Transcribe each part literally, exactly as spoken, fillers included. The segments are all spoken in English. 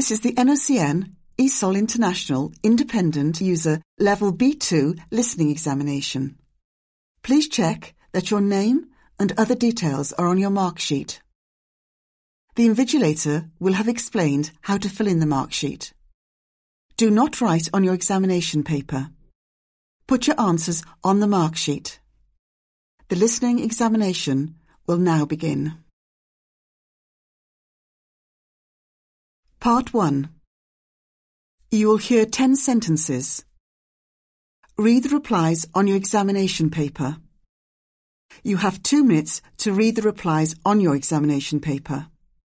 This is the N O C N E S O L International Independent User Level B two Listening Examination. Please check that your name and other details are on your mark sheet. The invigilator will have explained how to fill in the mark sheet. Do not write on your examination paper. Put your answers on the mark sheet. The listening examination will now begin. Part one. You will hear ten sentences. Read the replies on your examination paper. You have two minutes to read the replies on your examination paper.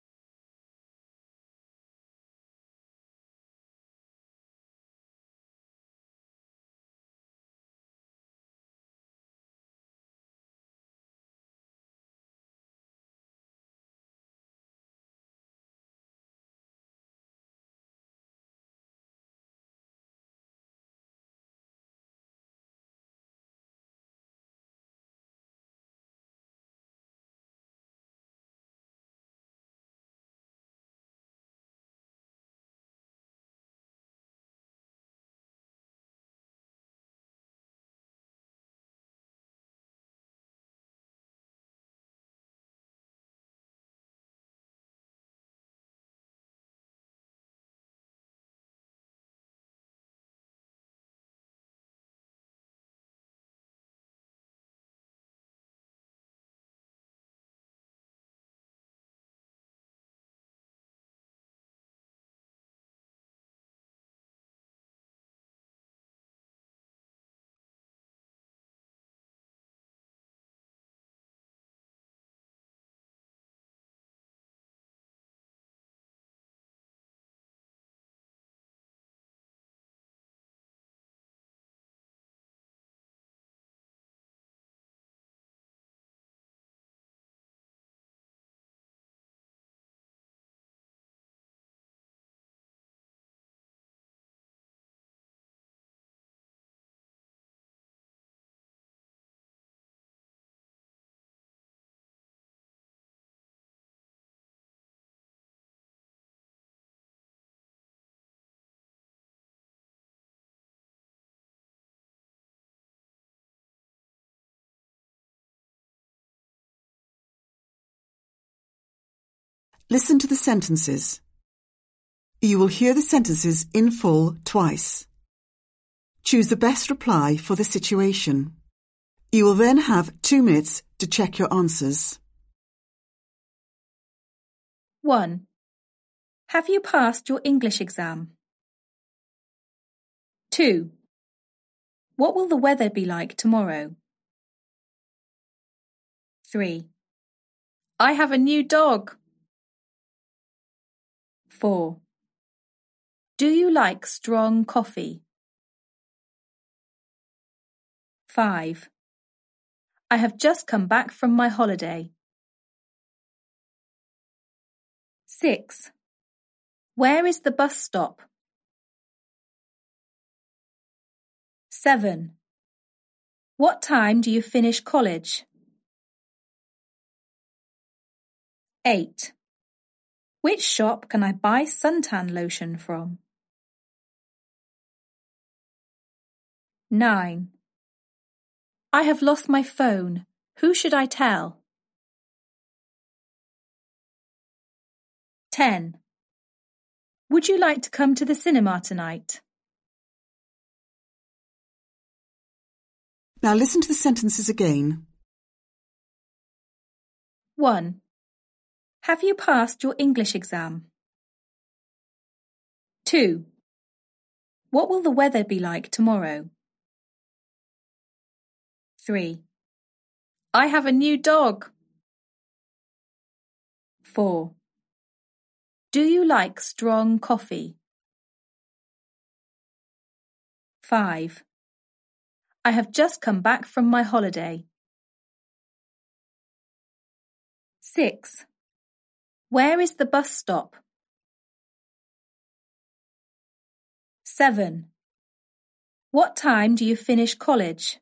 Listen to the sentences. You will hear the sentences in full twice. Choose the best reply for the situation. You will then have two minutes to check your answers. one. Have you passed your English exam? two. What will the weather be like tomorrow? three. I have a new dog. four. Do you like strong coffee? five. I have just come back from my holiday. six. Where is the bus stop? seven. What time do you finish college? eight. Which shop can I buy suntan lotion from? nine. I have lost my phone. Who should I tell? ten. Would you like to come to the cinema tonight? Now listen to the sentences again. one. Have you passed your English exam? two. What will the weather be like tomorrow? three. I have a new dog. four. Do you like strong coffee? five. I have just come back from my holiday. six. Where is the bus stop? seven. What time do you finish college?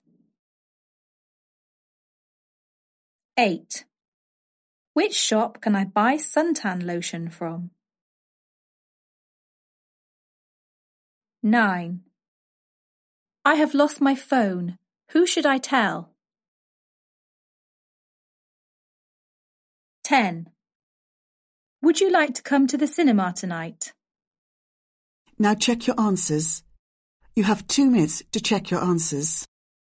eight. Which shop can I buy suntan lotion from? Nine. I have lost my phone. Who should I tell? Ten. Would you like to come to the cinema tonight? Now check your answers. You have two minutes to check your answers.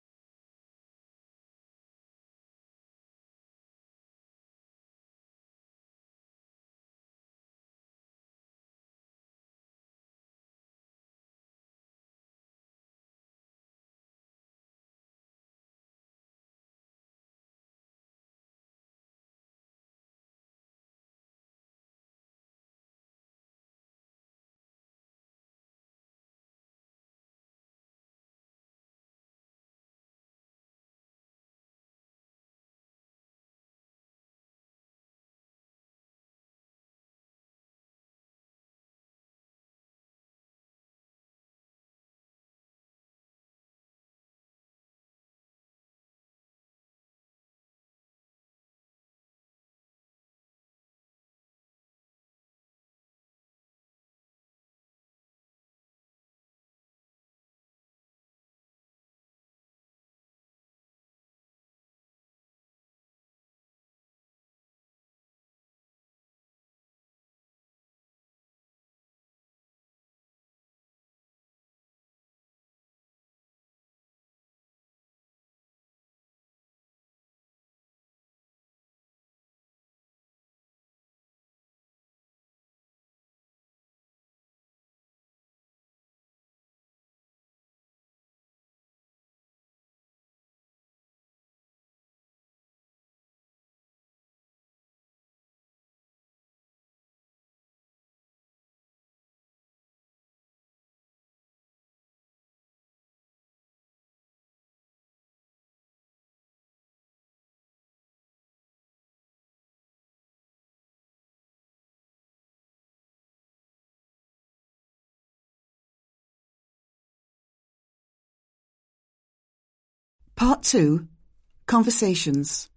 Part two. Conversations.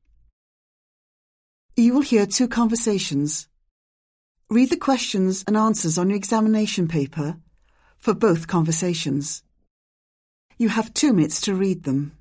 You will hear two conversations. Read the questions and answers on your examination paper for both conversations. You have two minutes to read them.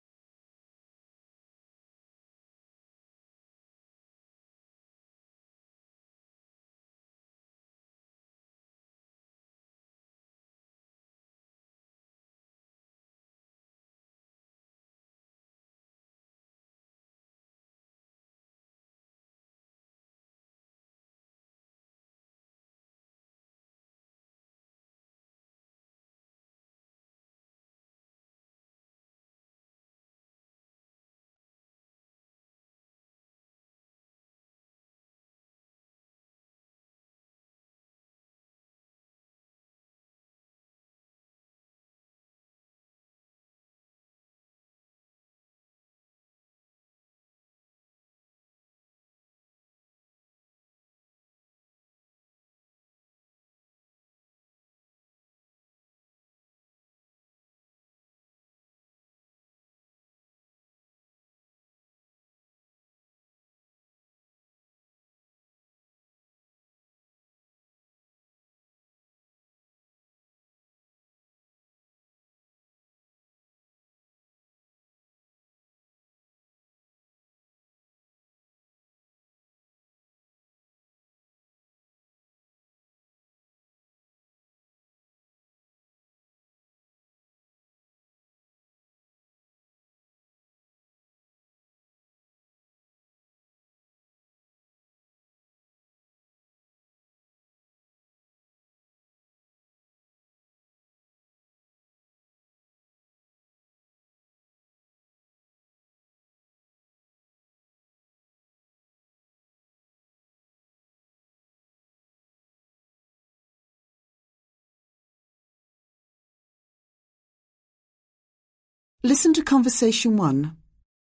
Listen to conversation one.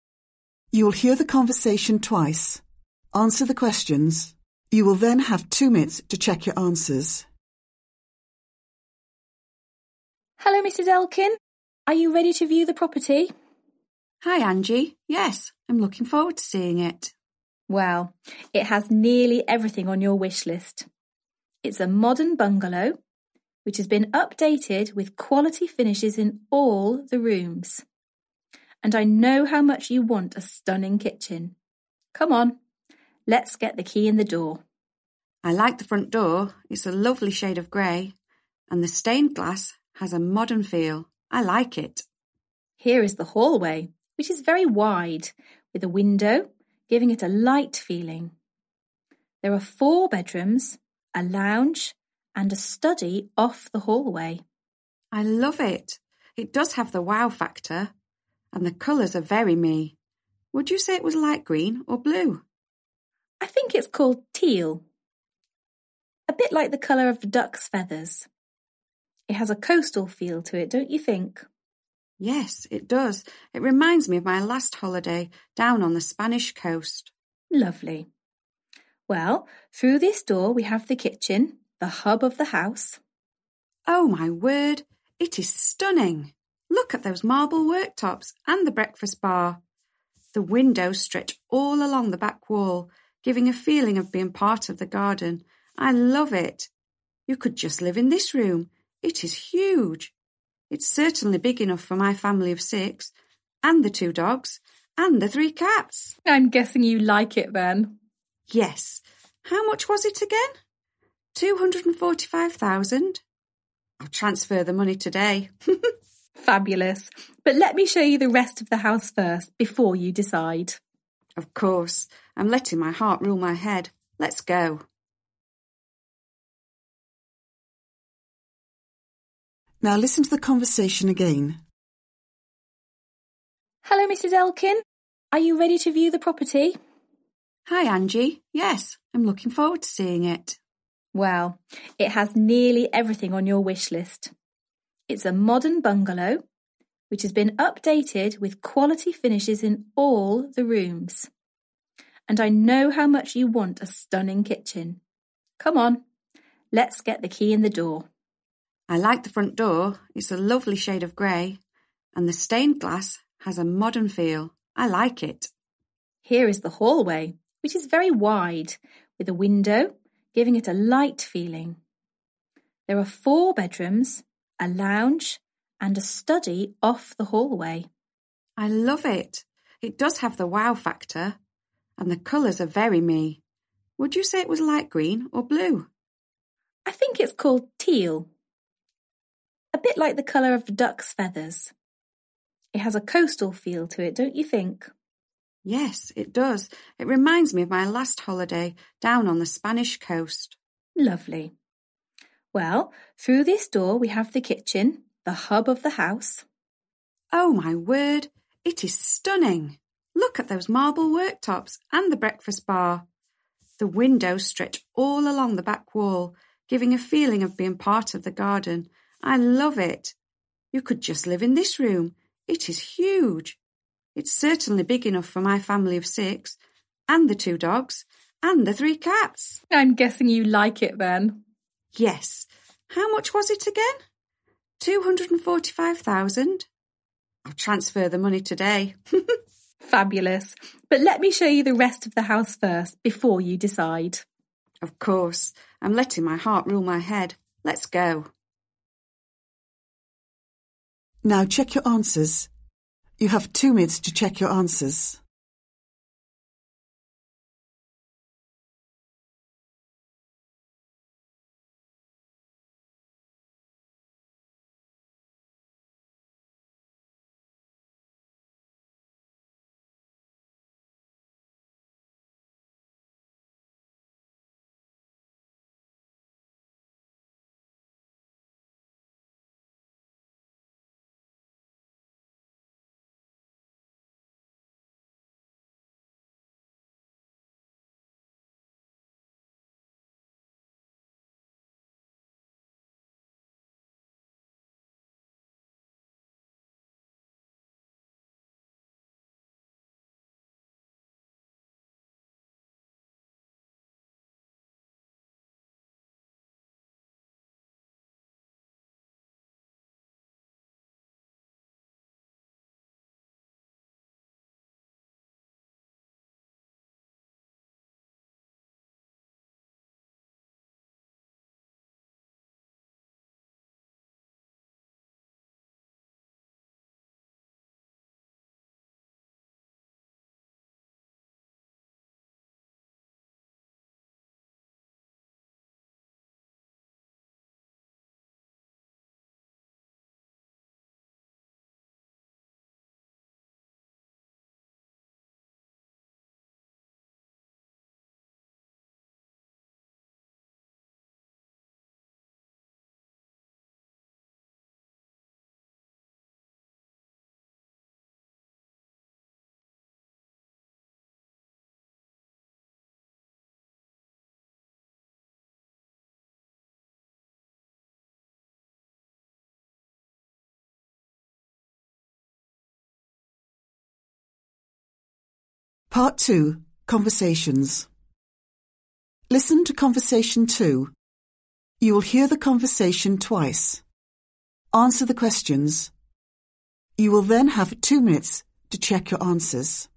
You will hear the conversation twice. Answer the questions. You will then have two minutes to check your answers. Hello, Missus Elkin. Are you ready to view the property? Hi, Angie. Yes, I'm looking forward to seeing it. Well, it has nearly everything on your wish list. It's a modern bungalow, which has been updated with quality finishes in all the rooms. And I know how much you want a stunning kitchen. Come on, let's get the key in the door. I like the front door. It's a lovely shade of grey, and the stained glass has a modern feel. I like it. Here is the hallway, which is very wide, with a window, giving it a light feeling. There are four bedrooms, a lounge, and a study off the hallway. I love it. It does have the wow factor, and the colours are very me. Would you say it was light green or blue? I think it's called teal. A bit like the colour of the duck's feathers. It has a coastal feel to it, don't you think? Yes, it does. It reminds me of my last holiday down on the Spanish coast. Lovely. Well, through this door we have the kitchen, the hub of the house. Oh my word, it is stunning. Look at those marble worktops and the breakfast bar. The windows stretch all along the back wall, giving a feeling of being part of the garden. I love it. You could just live in this room. It is huge. It's certainly big enough for my family of six, and the two dogs, and the three cats. I'm guessing you like it then. Yes. How much was it again? two hundred forty-five thousand. I'll transfer the money today. Fabulous. But let me show you the rest of the house first before you decide. Of course. I'm letting my heart rule my head. Let's go. Now listen to the conversation again. Hello, Missus Elkin. Are you ready to view the property? Hi, Angie. Yes, I'm looking forward to seeing it. Well, it has nearly everything on your wish list. It's a modern bungalow, which has been updated with quality finishes in all the rooms. And I know how much you want a stunning kitchen. Come on, let's get the key in the door. I like the front door. It's a lovely shade of grey, and the stained glass has a modern feel. I like it. Here is the hallway, which is very wide, with a window, giving it a light feeling. There are four bedrooms, a lounge, and a study off the hallway. I love it. It does have the wow factor, and the colours are very me. Would you say it was light green or blue? I think it's called teal. A bit like the colour of the duck's feathers. It has a coastal feel to it, don't you think? Yes, it does. It reminds me of my last holiday down on the Spanish coast. Lovely. Well, through this door we have the kitchen, the hub of the house. Oh my word, it is stunning. Look at those marble worktops and the breakfast bar. The windows stretch all along the back wall, giving a feeling of being part of the garden. I love it. You could just live in this room. It is huge. It's certainly big enough for my family of six, and the two dogs, and the three cats. I'm guessing you like it then. Yes. How much was it again? two hundred forty-five thousand. I'll transfer the money today. Fabulous. But let me show you the rest of the house first before you decide. Of course. I'm letting my heart rule my head. Let's go. Now check your answers. You have two minutes to check your answers. Part two, Conversations. Listen to Conversation two. You will hear the conversation twice. Answer the questions. You will then have two minutes to check your answers.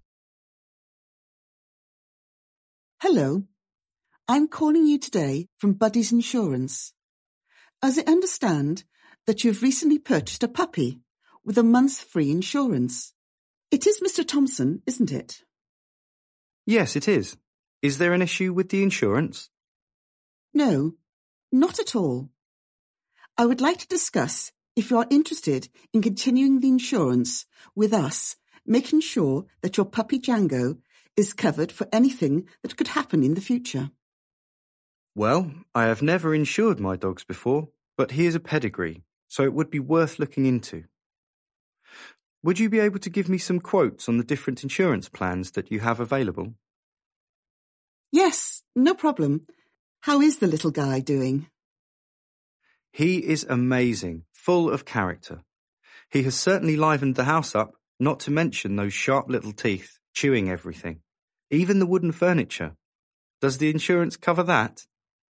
Hello, I'm calling you today from Buddy's Insurance. As I understand that you've recently purchased a puppy with a month's free insurance. It is Mister Thompson, isn't it? Yes, it is. Is there an issue with the insurance? No, not at all. I would like to discuss if you are interested in continuing the insurance with us, making sure that your puppy Django is covered for anything that could happen in the future. Well, I have never insured my dogs before, but he is a pedigree, so it would be worth looking into. Would you be able to give me some quotes on the different insurance plans that you have available? Yes, no problem. How is the little guy doing? He is amazing, full of character. He has certainly livened the house up, not to mention those sharp little teeth, chewing everything. Even the wooden furniture. Does the insurance cover that?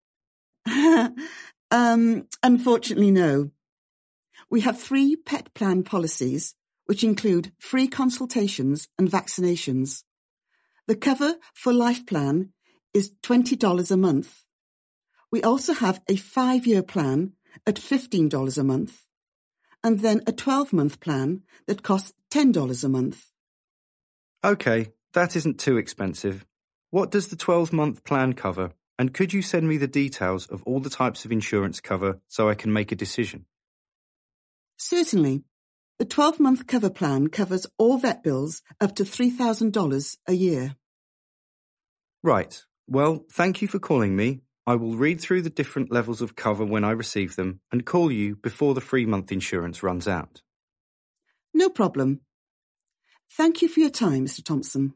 um, unfortunately, no. We have three pet plan policies, which include free consultations and vaccinations. The cover for Life Plan is twenty dollars a month. We also have a five-year plan at fifteen dollars a month, and then a twelve-month plan that costs ten dollars a month. OK, that isn't too expensive. What does the twelve-month plan cover, and could you send me the details of all the types of insurance cover so I can make a decision? Certainly. The twelve-month cover plan covers all vet bills up to three thousand dollars a year. Right. Well, thank you for calling me. I will read through the different levels of cover when I receive them and call you before the three-month insurance runs out. No problem. Thank you for your time, Mister Thompson.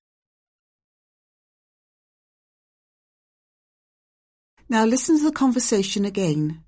Now listen to the conversation again.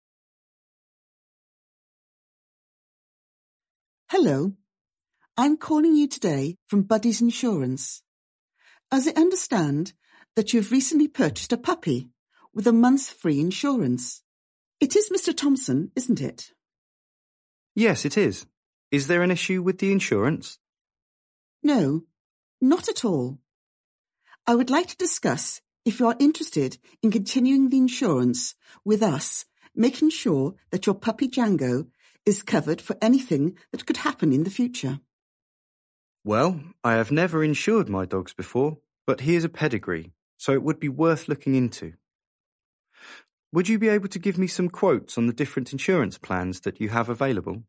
Hello, I'm calling you today from Buddy's Insurance. As I understand that you've recently purchased a puppy with a month's free insurance. It is Mister Thompson, isn't it? Yes, it is. Is there an issue with the insurance? No, not at all. I would like to discuss if you are interested in continuing the insurance with us, making sure that your puppy Django is covered for anything that could happen in the future. Well, I have never insured my dogs before, but he is a pedigree, so it would be worth looking into. Would you be able to give me some quotes on the different insurance plans that you have available?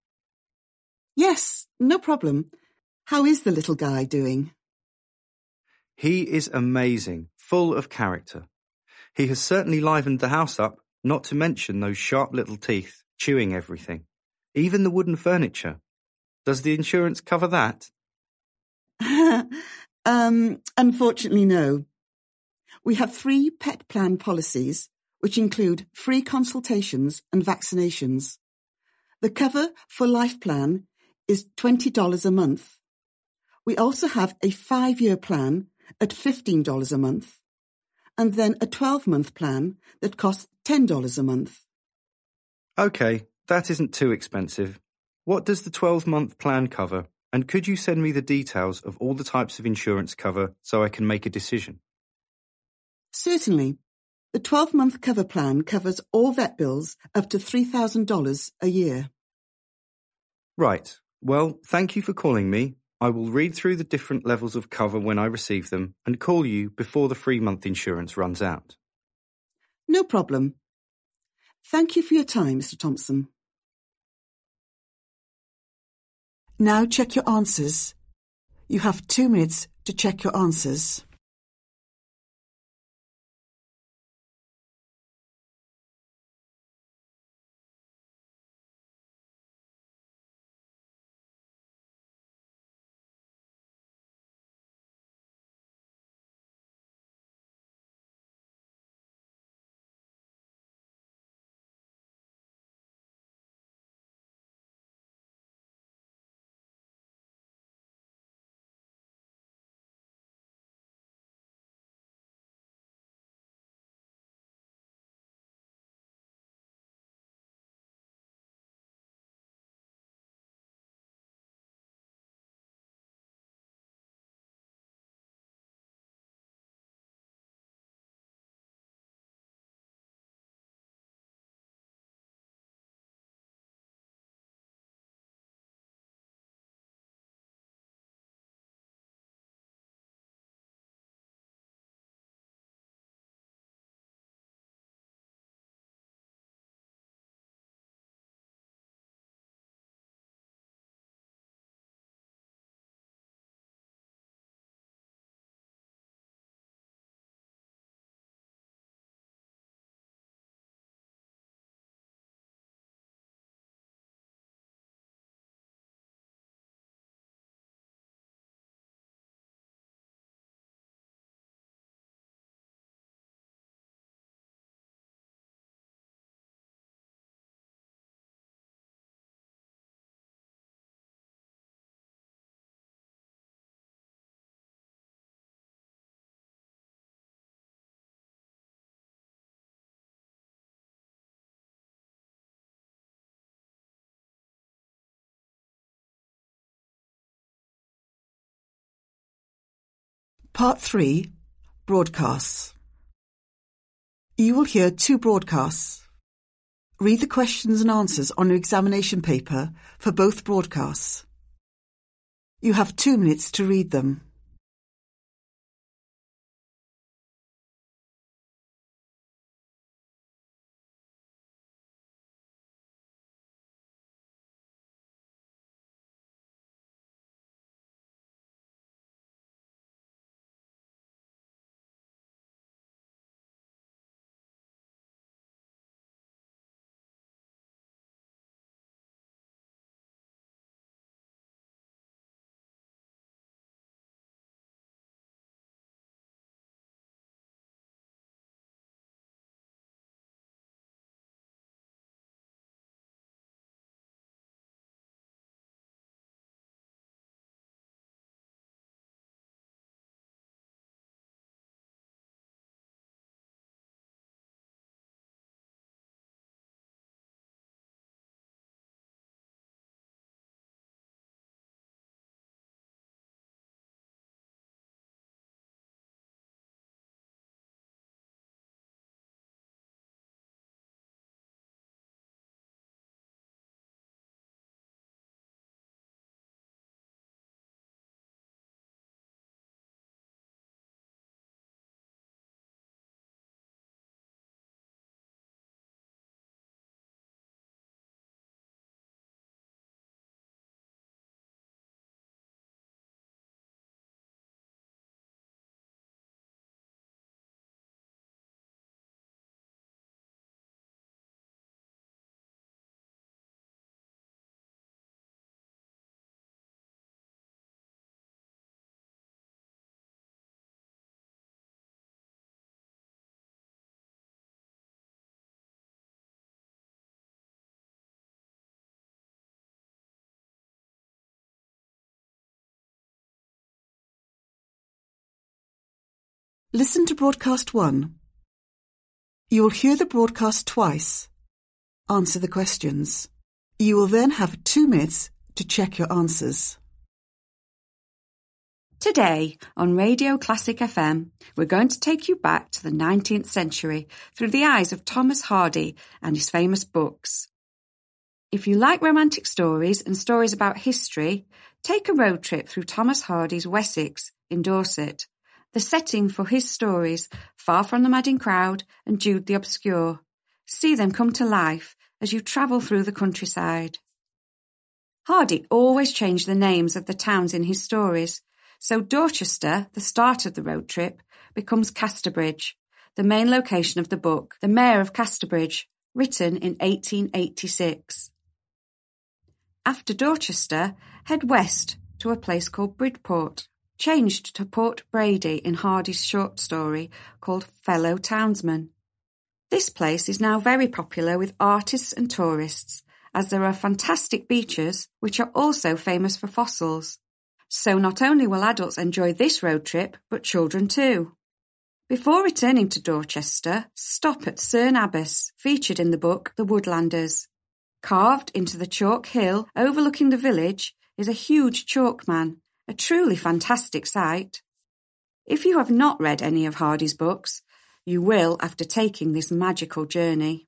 Yes, no problem. How is the little guy doing? He is amazing, full of character. He has certainly livened the house up, not to mention those sharp little teeth, chewing everything. Even the wooden furniture. Does the insurance cover that? um, unfortunately, no. We have three pet plan policies, which include free consultations and vaccinations. The cover for Life Plan is twenty dollars a month. We also have a five-year plan at fifteen dollars a month, and then a twelve-month plan that costs ten dollars a month. OK, that isn't too expensive. What does the twelve-month plan cover, and could you send me the details of all the types of insurance cover so I can make a decision? Certainly. The twelve-month cover plan covers all vet bills up to three thousand dollars a year. Right. Well, thank you for calling me. I will read through the different levels of cover when I receive them and call you before the three-month insurance runs out. No problem. Thank you for your time, Mister Thompson. Now check your answers. You have two minutes to check your answers. Part three, Broadcasts. You will hear two broadcasts. Read the questions and answers on your examination paper for both broadcasts. You have two minutes to read them. Listen to broadcast one. You will hear the broadcast twice. Answer the questions. You will then have two minutes to check your answers. Today, on Radio Classic F M, we're going to take you back to the nineteenth century through the eyes of Thomas Hardy and his famous books. If you like romantic stories and stories about history, take a road trip through Thomas Hardy's Wessex in Dorset. The setting for his stories, Far from the Madding Crowd and Jude the Obscure. See them come to life as you travel through the countryside. Hardy always changed the names of the towns in his stories, so Dorchester, the start of the road trip, becomes Casterbridge, the main location of the book, The Mayor of Casterbridge, written in eighteen eighty-six. After Dorchester, head west to a place called Bridport, changed to Port Brady in Hardy's short story called Fellow Townsmen. This place is now very popular with artists and tourists, as there are fantastic beaches which are also famous for fossils. So not only will adults enjoy this road trip, but children too. Before returning to Dorchester, stop at Cerne Abbas, featured in the book The Woodlanders. Carved into the chalk hill overlooking the village is a huge chalk man, a truly fantastic sight. If you have not read any of Hardy's books, you will after taking this magical journey.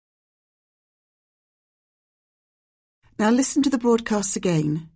Now listen to the broadcasts again.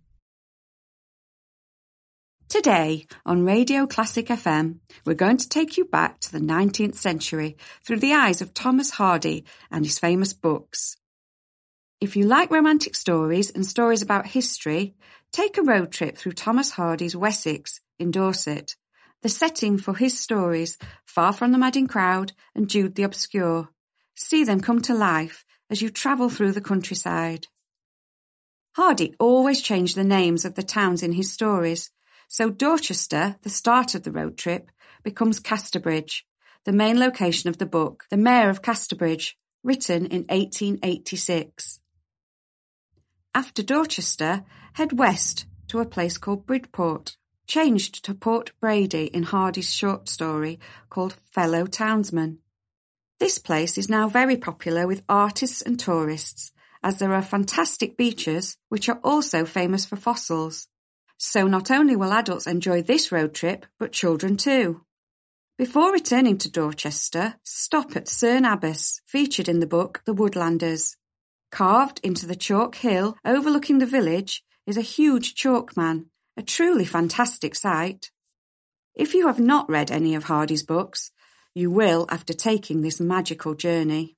Today, on Radio Classic F M, we're going to take you back to the nineteenth century through the eyes of Thomas Hardy and his famous books. If you like romantic stories and stories about history, take a road trip through Thomas Hardy's Wessex in Dorset. The setting for his stories, Far from the Madding Crowd and Jude the Obscure. See them come to life as you travel through the countryside. Hardy always changed the names of the towns in his stories, so Dorchester, the start of the road trip, becomes Casterbridge, the main location of the book, The Mayor of Casterbridge, written in eighteen eighty-six. After Dorchester, head west to a place called Bridport, changed to Port Brady in Hardy's short story called Fellow Townsmen. This place is now very popular with artists and tourists, as there are fantastic beaches which are also famous for fossils. So not only will adults enjoy this road trip, but children too. Before returning to Dorchester, stop at Cerne Abbas, featured in the book The Woodlanders. Carved into the chalk hill overlooking the village is a huge chalk man, a truly fantastic sight. If you have not read any of Hardy's books, you will after taking this magical journey.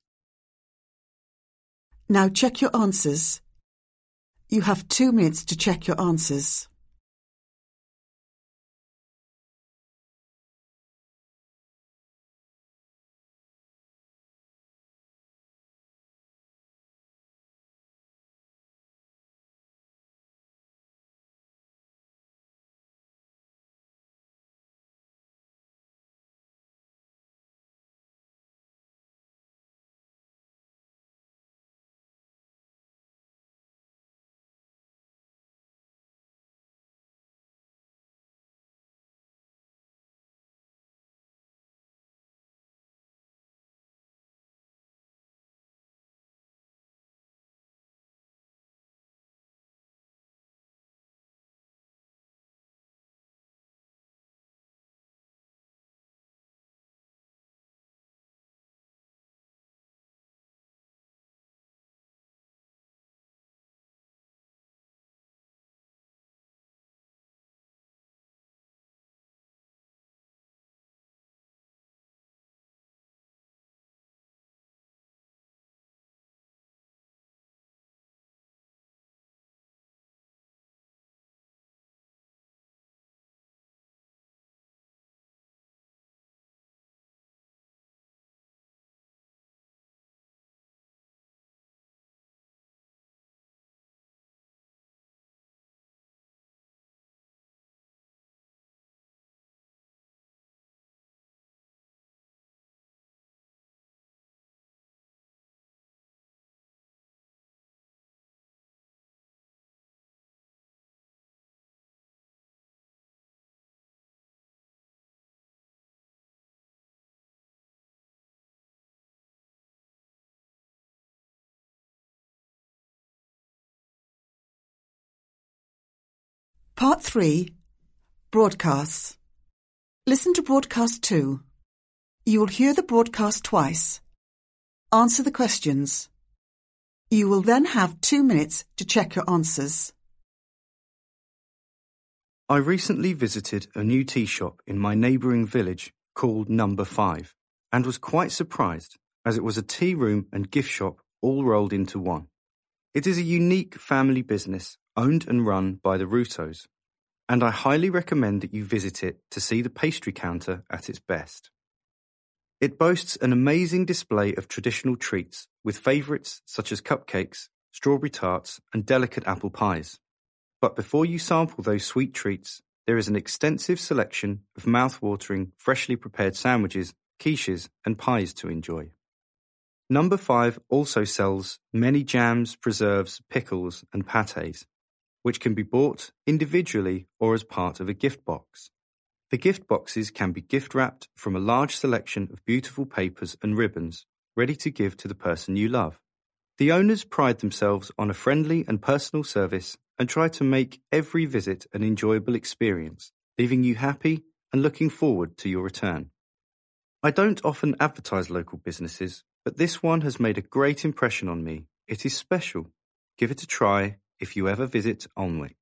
Now check your answers. You have two minutes to check your answers. Part three. Broadcasts. Listen to broadcast two. You will hear the broadcast twice. Answer the questions. You will then have two minutes to check your answers. I recently visited a new tea shop in my neighbouring village called Number Five and was quite surprised as it was a tea room and gift shop all rolled into one. It is a unique family business owned and run by the Russos, and I highly recommend that you visit it to see the pastry counter at its best. It boasts an amazing display of traditional treats with favourites such as cupcakes, strawberry tarts and delicate apple pies. But before you sample those sweet treats, there is an extensive selection of mouth-watering, freshly prepared sandwiches, quiches and pies to enjoy. Number Five also sells many jams, preserves, pickles and pâtés, which can be bought individually or as part of a gift box. The gift boxes can be gift-wrapped from a large selection of beautiful papers and ribbons, ready to give to the person you love. The owners pride themselves on a friendly and personal service and try to make every visit an enjoyable experience, leaving you happy and looking forward to your return. I don't often advertise local businesses, but this one has made a great impression on me. It is special. Give it a try if you ever visit Alnwick.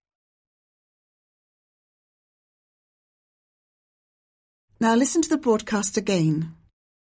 Now listen to the broadcast again.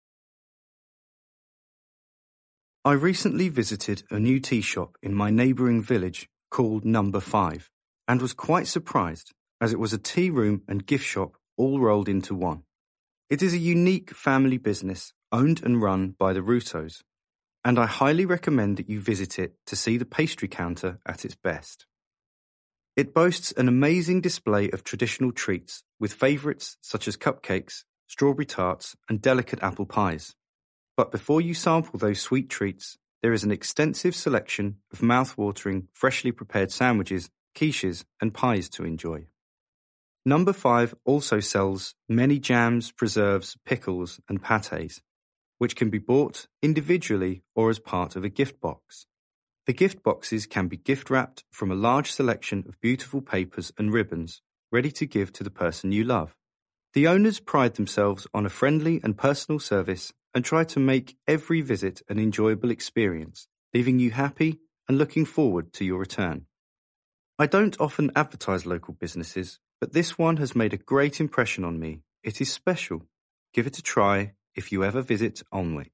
I recently visited a new tea shop in my neighbouring village called Number Five and was quite surprised as it was a tea room and gift shop all rolled into one. It is a unique family business owned and run by the Russos, and I highly recommend that you visit it to see the pastry counter at its best. It boasts an amazing display of traditional treats with favourites such as cupcakes, strawberry tarts and delicate apple pies. But before you sample those sweet treats, there is an extensive selection of mouth-watering, freshly prepared sandwiches, quiches and pies to enjoy. Number Five also sells many jams, preserves, pickles and pâtés, which can be bought individually or as part of a gift box. The gift boxes can be gift-wrapped from a large selection of beautiful papers and ribbons, ready to give to the person you love. The owners pride themselves on a friendly and personal service and try to make every visit an enjoyable experience, leaving you happy and looking forward to your return. I don't often advertise local businesses, but this one has made a great impression on me. It is special. Give it a try if you ever visit Alnwick.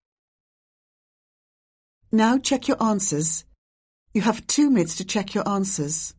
Now check your answers. You have two minutes to check your answers.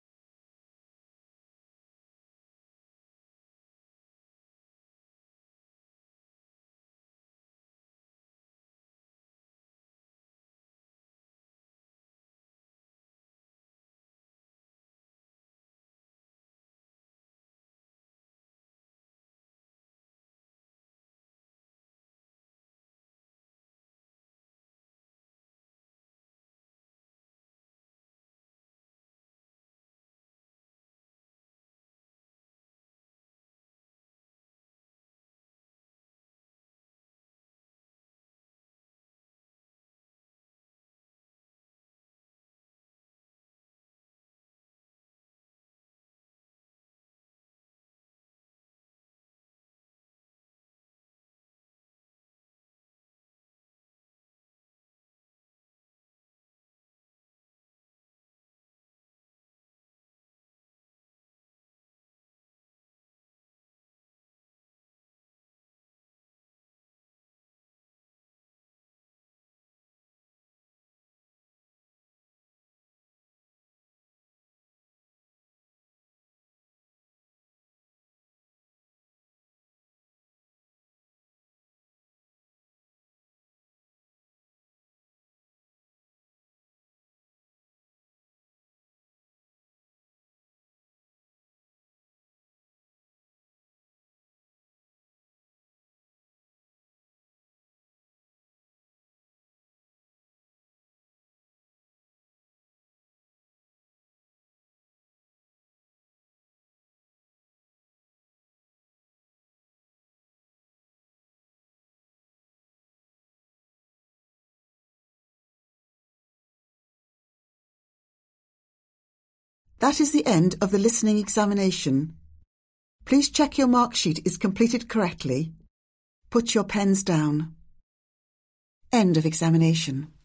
That is the end of the listening examination. Please check your mark sheet is completed correctly. Put your pens down. End of examination.